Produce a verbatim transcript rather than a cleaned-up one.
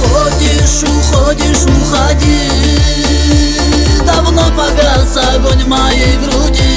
Уходишь, уходишь, уходи. Давно погас огонь в моей груди.